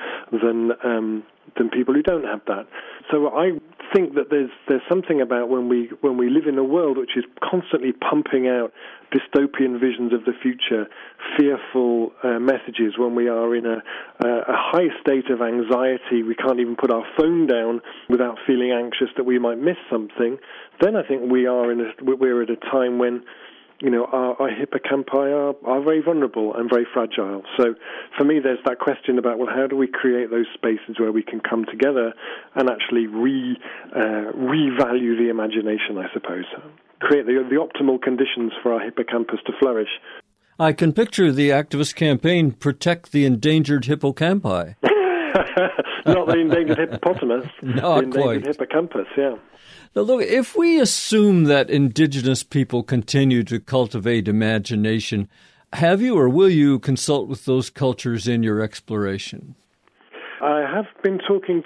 than people who don't have that. So I think that there's something about when we live in a world which is constantly pumping out dystopian visions of the future, fearful messages, when we are in a high state of anxiety, we can't even put our phone down without feeling anxious that we might miss something, then I think we're at a time when our hippocampi are very vulnerable and very fragile. So for me, there's that question about, well, how do we create those spaces where we can come together and actually revalue the imagination, I suppose, create the optimal conditions for our hippocampus to flourish. I can picture the activist campaign, Protect the Endangered Hippocampi. Not the endangered hippopotamus, Not the endangered quite. Hippocampus, yeah. Now, look, if we assume that indigenous people continue to cultivate imagination, have you or will you consult with those cultures in your exploration? I have been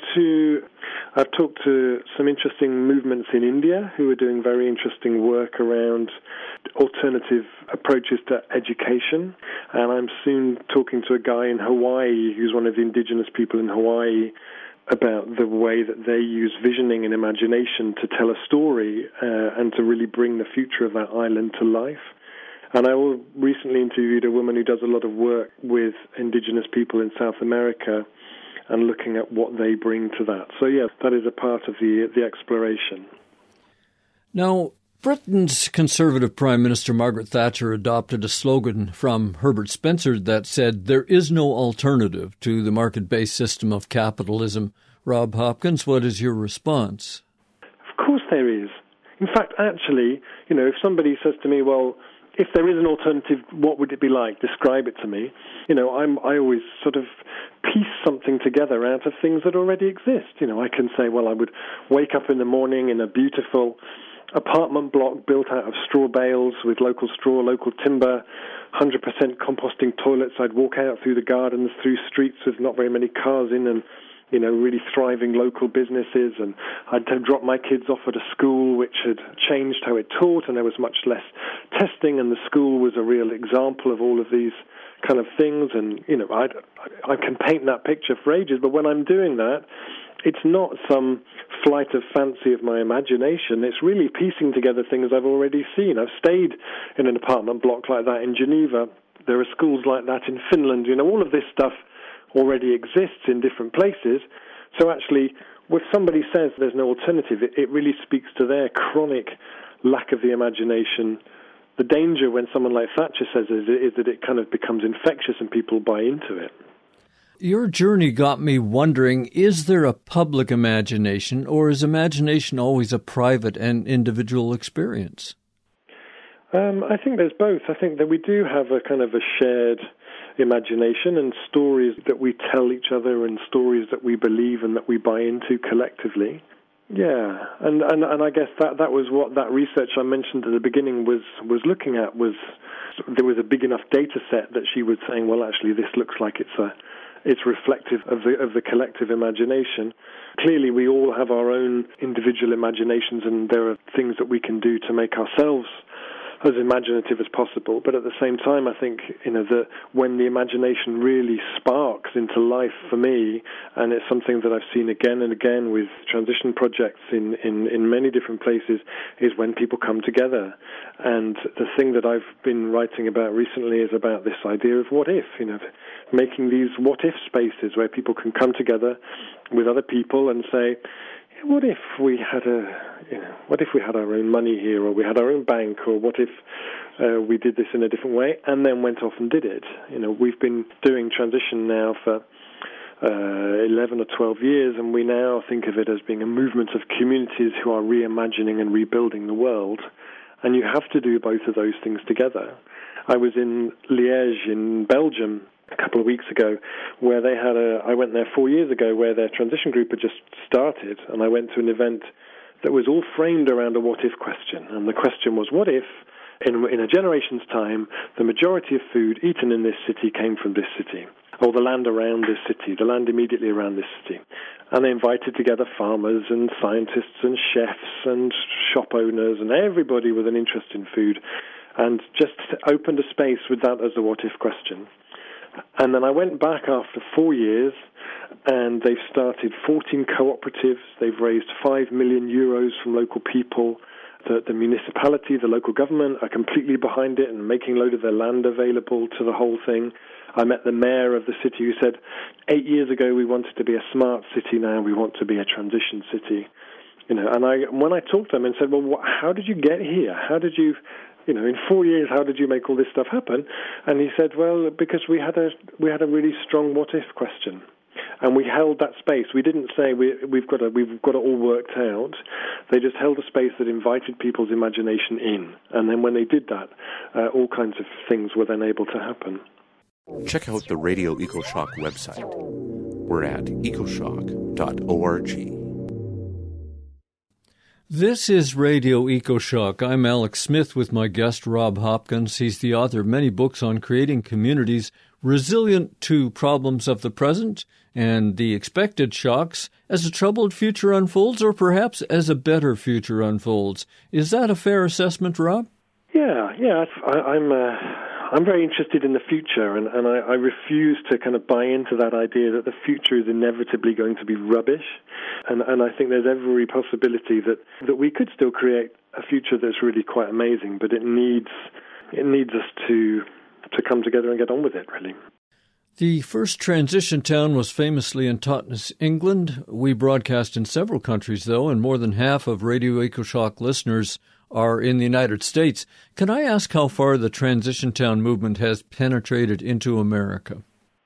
I've talked to some interesting movements in India who are doing very interesting work around alternative approaches to education. And I'm soon talking to a guy in Hawaii who's one of the indigenous people in Hawaii about the way that they use visioning and imagination to tell a story and to really bring the future of that island to life. And I recently interviewed a woman who does a lot of work with indigenous people in South America and looking at what they bring to that. So, yeah, that is a part of the exploration. Now, Britain's Conservative Prime Minister Margaret Thatcher adopted a slogan from Herbert Spencer that said, "There is no alternative to the market-based system of capitalism." Rob Hopkins, what is your response? Of course there is. In fact, actually, if somebody says to me, well, if there is an alternative, what would it be like? Describe it to me. I always sort of piece something together out of things that already exist. I can say, well, I would wake up in the morning in a beautiful apartment block built out of straw bales with local straw, local timber, 100% composting toilets. I'd walk out through the gardens, through streets with not very many cars in, and really thriving local businesses, and I'd drop my kids off at a school which had changed how it taught, and there was much less testing, and the school was a real example of all of these kind of things, and, I can paint that picture for ages, but when I'm doing that, it's not some flight of fancy of my imagination. It's really piecing together things I've already seen. I've stayed in an apartment block like that in Geneva. There are schools like that in Finland. All of this stuff already exists in different places. So actually, when somebody says there's no alternative, it really speaks to their chronic lack of the imagination. The danger when someone like Thatcher says is that it kind of becomes infectious and people buy into it. Your journey got me wondering, is there a public imagination, or is imagination always a private and individual experience? I think there's both. I think that we do have a kind of a shared imagination and stories that we tell each other and stories that we believe and that we buy into collectively. Yeah, and I guess that was what that research I mentioned at the beginning was looking at. Was there was a big enough data set that she was saying, well, actually, this looks like it's reflective of the collective imagination. Clearly, we all have our own individual imaginations, and there are things that we can do to make ourselves as imaginative as possible. But at the same time, I think that when the imagination really sparks into life for me, and it's something that I've seen again and again with transition projects in many different places, is when people come together. And the thing that I've been writing about recently is about this idea of what if, making these what if spaces where people can come together with other people and say, what if we had our own money here, or we had our own bank, or what if we did this in a different way, and then went off and did it? We've been doing transition now for 11 or 12 years, and we now think of it as being a movement of communities who are reimagining and rebuilding the world. And you have to do both of those things together. I was in Liège in Belgium a couple of weeks ago, where they had I went there 4 years ago, where their transition group had just started, and I went to an event that was all framed around a what-if question. And the question was, what if, in a generation's time, the majority of food eaten in this city came from this city, or the land around this city, the land immediately around this city? And they invited together farmers and scientists and chefs and shop owners and everybody with an interest in food, and just opened a space with that as a what-if question. And then I went back after 4 years, and they've started 14 cooperatives. They've raised 5 million euros from local people. The municipality, the local government are completely behind it and making a load of their land available to the whole thing. I met the mayor of the city who said, 8 years ago we wanted to be a smart city, now we want to be a transition city. And when I talked to them and said, well, how did you get here? How did you... in 4 years, how did you make all this stuff happen? And he said, well, because we had a really strong what-if question. And we held that space. We didn't say we've got it all worked out. They just held a space that invited people's imagination in. And then when they did that, all kinds of things were then able to happen. Check out the Radio EcoShock website. We're at ecoshock.org. This is Radio EcoShock. I'm Alex Smith with my guest Rob Hopkins. He's the author of many books on creating communities resilient to problems of the present and the expected shocks as a troubled future unfolds, or perhaps as a better future unfolds. Is that a fair assessment, Rob? Yeah. I'm very interested in the future, and I refuse to kind of buy into that idea that the future is inevitably going to be rubbish. And I think there's every possibility that we could still create a future that's really quite amazing, but it needs it needs us to come together and get on with it, really. The first transition town was famously in Totnes, England. We broadcast in several countries, though, and more than half of Radio EcoShock listeners are in the United States. Can I ask how far the transition town movement has penetrated into America?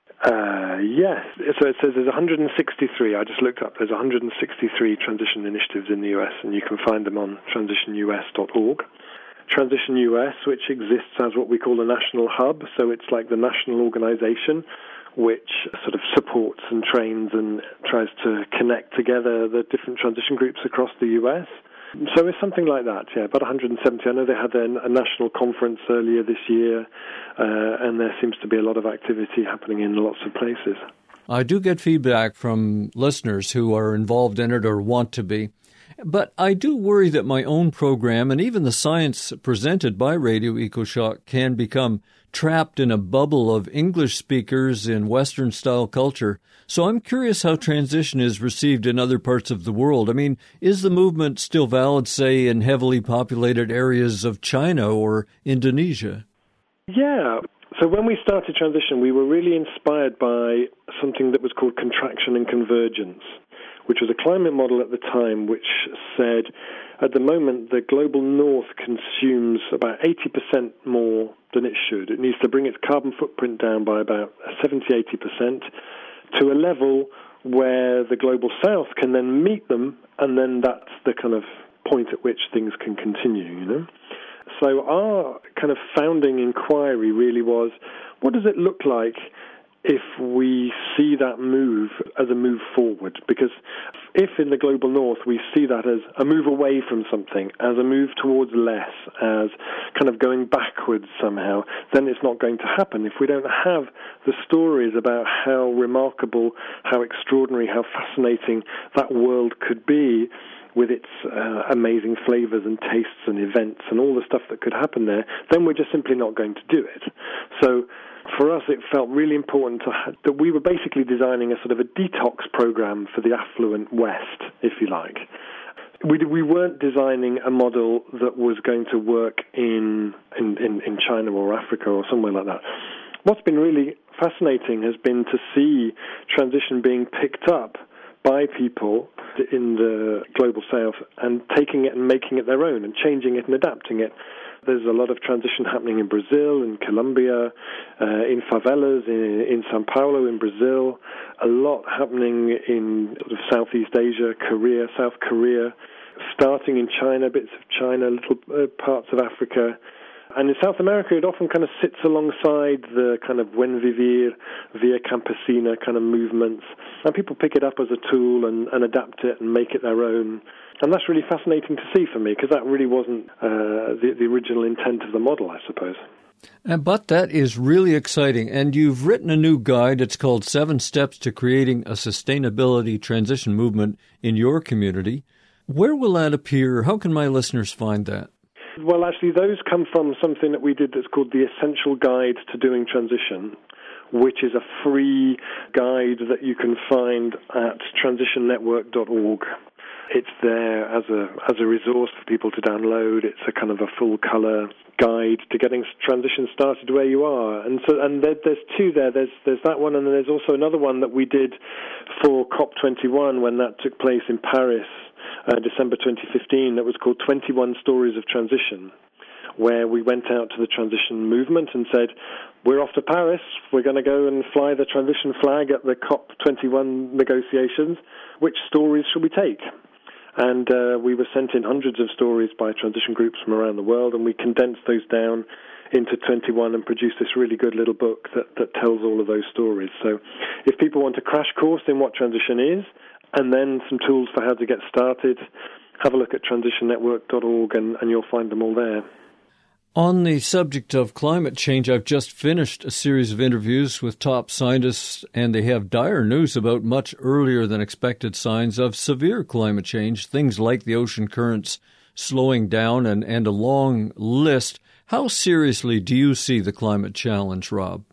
Yes. So it says there's 163. I just looked up. There's 163 transition initiatives in the U.S., and you can find them on transitionus.org. Transition US, which exists as what we call a national hub, so it's like the national organization which sort of supports and trains and tries to connect together the different transition groups across the US. So it's something like that, yeah, about 170. I know they had a national conference earlier this year, and there seems to be a lot of activity happening in lots of places. I do get feedback from listeners who are involved in it or want to be. But I do worry that my own program and even the science presented by Radio EcoShock can become trapped in a bubble of English speakers in Western-style culture. So I'm curious how transition is received in other parts of the world. I mean, is the movement still valid, say, in heavily populated areas of China or Indonesia? Yeah. So when we started transition, we were really inspired by something that was called contraction and convergence, which was a climate model at the time which said at the moment the global north consumes about 80% more than it should. It needs to bring its carbon footprint down by about 70-80% to a level where the global south can then meet them, and then that's the kind of point at which things can continue, you know. So our kind of founding inquiry really was, what does it look like if we see that move as a move forward? Because if in the global north we see that as a move away from something, as a move towards less, as kind of going backwards somehow, then it's not going to happen. If we don't have the stories about how remarkable, how extraordinary, how fascinating that world could be, with its amazing flavors and tastes and events and all the stuff that could happen there, then we're just simply not going to do it. So for us, it felt really important that we were basically designing a sort of a detox program for the affluent West, if you like. We weren't designing a model that was going to work in China or Africa or somewhere like that. What's been really fascinating has been to see transition being picked up by people in the global south and taking it and making it their own and changing it and adapting it. There's a lot of transition happening in Brazil, in Colombia, in favelas, in São Paulo, in Brazil. A lot happening in sort of Southeast Asia, Korea, South Korea, starting in China, bits of China, little parts of Africa. And in South America, it often kind of sits alongside the kind of Buen Vivir, Via Campesina kind of movements. And people pick it up as a tool and adapt it and make it their own. And that's really fascinating to see for me, because that really wasn't the original intent of the model, I suppose. But that is really exciting. And you've written a new guide. It's called 7 Steps to Creating a Sustainability Transition Movement in Your Community. Where will that appear? How can my listeners find that? Well, actually, those come from something that we did that's called the Essential Guide to Doing Transition, which is a free guide that you can find at transitionnetwork.org. It's there as a resource for people to download. It's a kind of a full-color guide to getting transition started where you are. And there's two there. There's that one, and then there's also another one that we did for COP21 when that took place in Paris, December 2015, that was called 21 Stories of Transition, where we went out to the transition movement and said, we're off to Paris, we're going to go and fly the transition flag at the COP21 negotiations. Which stories should we take? And we were sent in hundreds of stories by transition groups from around the world, and we condensed those down into 21 and produced this really good little book that tells all of those stories. So if people want a crash course in what transition is, and then some tools for how to get started, have a look at transitionnetwork.org and you'll find them all there. On the subject of climate change, I've just finished a series of interviews with top scientists, and they have dire news about much earlier than expected signs of severe climate change, things like the ocean currents slowing down and a long list. How seriously do you see the climate challenge, Rob?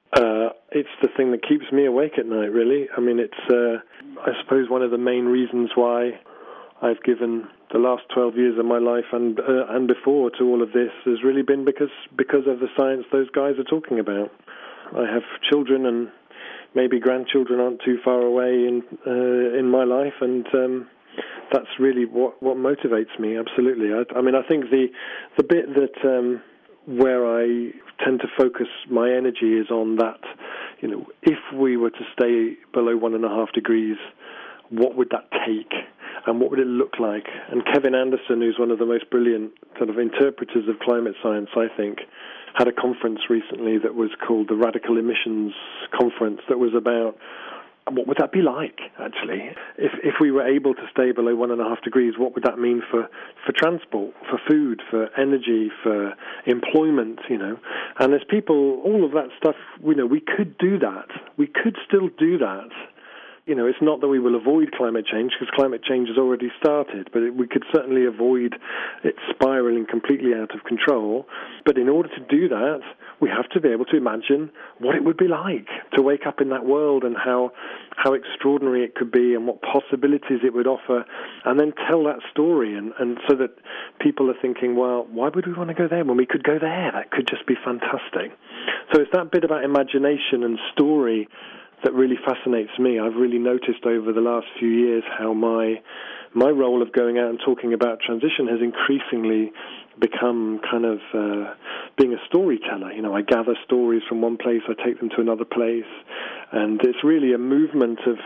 It's the thing that keeps me awake at night, really. I mean, it's, I suppose, one of the main reasons why I've given the last 12 years of my life and before to all of this has really been because of the science those guys are talking about. I have children, and maybe grandchildren aren't too far away in my life, and that's really what motivates me. Absolutely. I mean, I think the bit that where I tend to focus my energy is on that. If we were to stay below 1.5 degrees, what would that take? And what would it look like? And Kevin Anderson, who's one of the most brilliant sort of interpreters of climate science, I think, had a conference recently that was called the Radical Emissions Conference that was about what would that be like, actually? If we were able to stay below 1.5 degrees, what would that mean for transport, for food, for energy, for employment, And there's people, all of that stuff, we could do that. We could still do that. It's not that we will avoid climate change, because climate change has already started, but we could certainly avoid it spiraling completely out of control. But in order to do that, we have to be able to imagine what it would be like to wake up in that world and how extraordinary it could be and what possibilities it would offer, and then tell that story, and so that people are thinking, well, why would we want to go there when we could go there? That could just be fantastic. So it's that bit about imagination and story that really fascinates me. I've really noticed over the last few years how my role of going out and talking about transition has increasingly become kind of being a storyteller. I gather stories from one place, I take them to another place, and it's really a movement of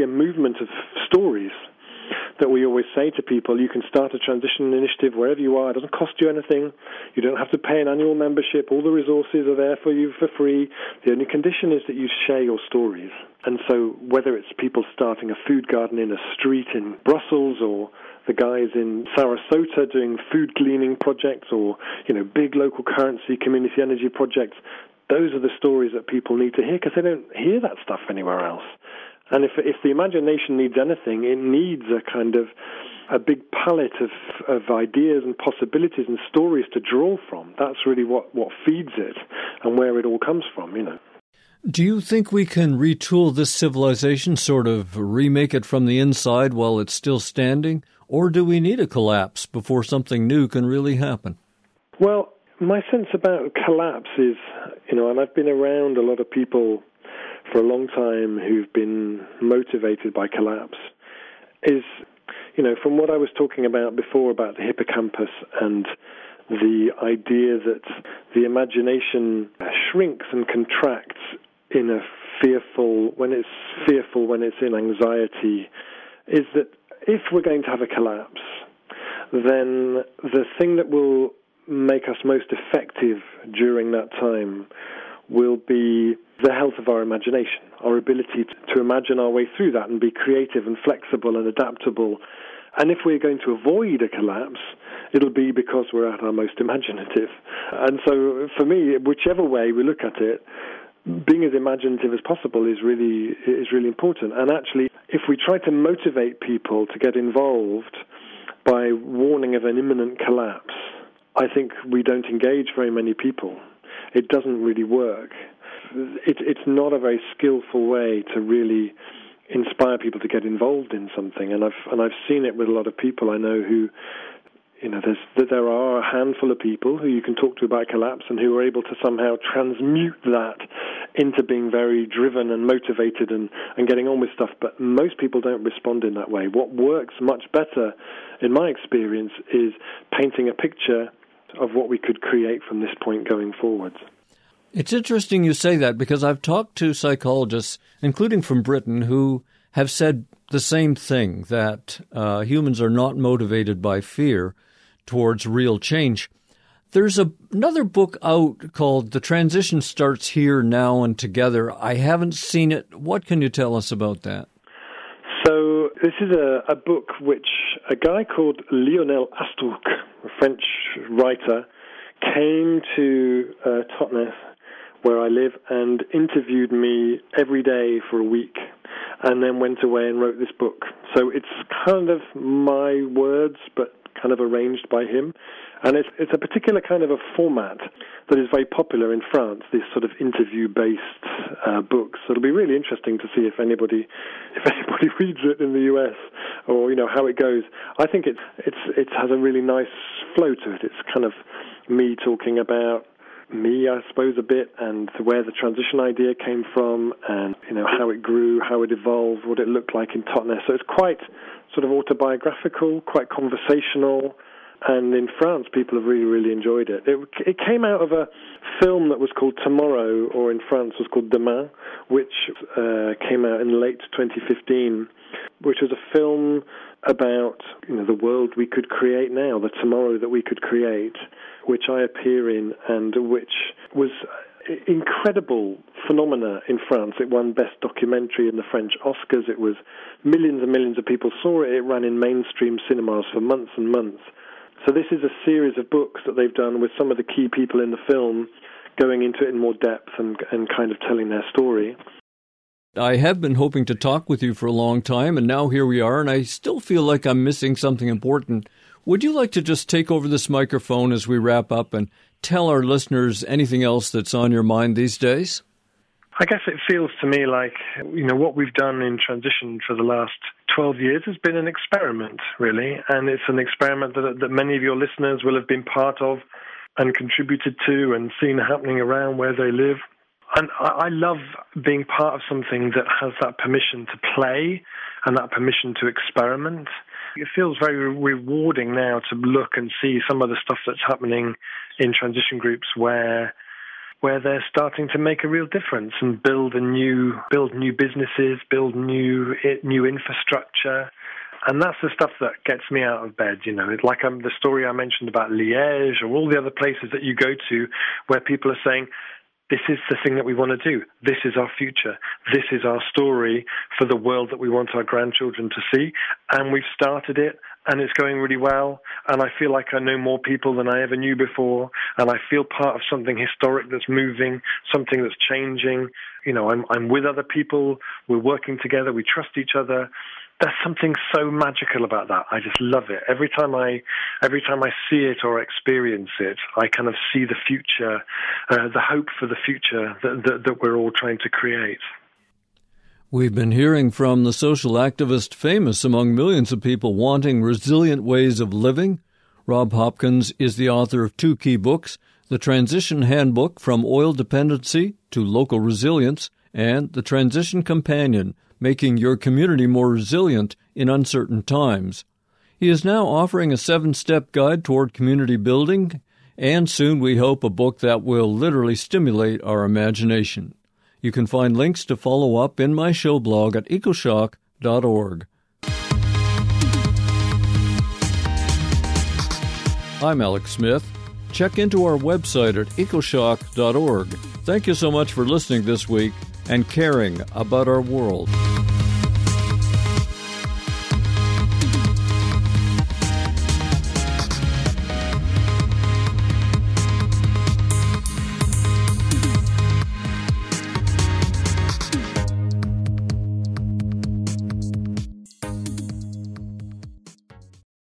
stories that we always say to people. You can start a transition initiative wherever you are. It doesn't cost you anything. You don't have to pay an annual membership. All the resources are there for you for free. The only condition is that you share your stories. And so whether it's people starting a food garden in a street in Brussels, or the guys in Sarasota doing food gleaning projects, or, big local currency community energy projects, those are the stories that people need to hear, because they don't hear that stuff anywhere else. And if the imagination needs anything, it needs a kind of a big palette of ideas and possibilities and stories to draw from. That's really what feeds it and where it all comes from, Do you think we can retool this civilization, sort of remake it from the inside while it's still standing? Or do we need a collapse before something new can really happen? Well, my sense about collapse is, and I've been around a lot of people for a long time who've been motivated by collapse, is, from what I was talking about before about the hippocampus and the idea that the imagination shrinks and contracts when it's in anxiety, is that if we're going to have a collapse, then the thing that will make us most effective during that time will be the health of our imagination, our ability to imagine our way through that and be creative and flexible and adaptable. And if we're going to avoid a collapse, it'll be because we're at our most imaginative. And so for me, whichever way we look at it, being as imaginative as possible is really important. And actually, if we try to motivate people to get involved by warning of an imminent collapse, I think we don't engage very many people. It doesn't really work. It's not a very skillful way to really inspire people to get involved in something. And I've seen it with a lot of people I know who, there are a handful of people who you can talk to about collapse and who are able to somehow transmute that into being very driven and motivated and getting on with stuff. But most people don't respond in that way. What works much better, in my experience, is painting a picture of what we could create from this point going forward. It's interesting you say that, because I've talked to psychologists, including from Britain, who have said the same thing, that humans are not motivated by fear towards real change. There's another book out called The Transition Starts Here, Now and Together. I haven't seen it. What can you tell us about that? So this is a book which a guy called Lionel Astruc, a French writer, came to Totnes, where I live, and interviewed me every day for a week, and then went away and wrote this book. So it's kind of my words, but kind of arranged by him. And it's a particular kind of a format that is very popular in France, these sort of interview-based books. So it'll be really interesting to see if anybody reads it in the US, or how it goes. I think it has a really nice flow to it. It's kind of me talking about me, I suppose, a bit, and where the transition idea came from, and how it grew, how it evolved, what it looked like in Totnes. So it's quite sort of autobiographical, quite conversational, and in France people have really, really enjoyed it. It came out of a film that was called Tomorrow, or in France was called Demain, which came out in late 2015, which was a film about the world we could create now, the tomorrow that we could create, which I appear in, and which was incredible phenomena in France. It won Best Documentary in the French Oscars. It was millions and millions of people saw it. It ran in mainstream cinemas for months and months. So this is a series of books that they've done with some of the key people in the film going into it in more depth and kind of telling their story. I have been hoping to talk with you for a long time, and now here we are, and I still feel like I'm missing something important. Would you like to just take over this microphone as we wrap up and tell our listeners anything else that's on your mind these days? I guess it feels to me like, what we've done in transition for the last 12 years has been an experiment, really, and it's an experiment that many of your listeners will have been part of and contributed to and seen happening around where they live. And I love being part of something that has that permission to play and that permission to experiment. It feels very rewarding now to look and see some of the stuff that's happening in transition groups where they're starting to make a real difference and build new businesses, build new infrastructure. And that's the stuff that gets me out of bed, It's like the story I mentioned about Liège, or all the other places that you go to where people are saying, this is the thing that we want to do. This is our future. This is our story for the world that we want our grandchildren to see. And we've started it, and it's going really well. And I feel like I know more people than I ever knew before. And I feel part of something historic that's moving, something that's changing. I'm with other people. We're working together. We trust each other. There's something so magical about that. I just love it. Every time I see it or experience it, I kind of see the future, the hope for the future that we're all trying to create. We've been hearing from the social activist famous among millions of people wanting resilient ways of living. Rob Hopkins is the author of 2 key books, The Transition Handbook from Oil Dependency to Local Resilience, and The Transition Companion, Making Your Community More Resilient in Uncertain Times. He is now offering a 7-step guide toward community building, and soon we hope a book that will literally stimulate our imagination. You can find links to follow up in my show blog at ecoshock.org. I'm Alex Smith. Check into our website at ecoshock.org. Thank you so much for listening this week and caring about our world.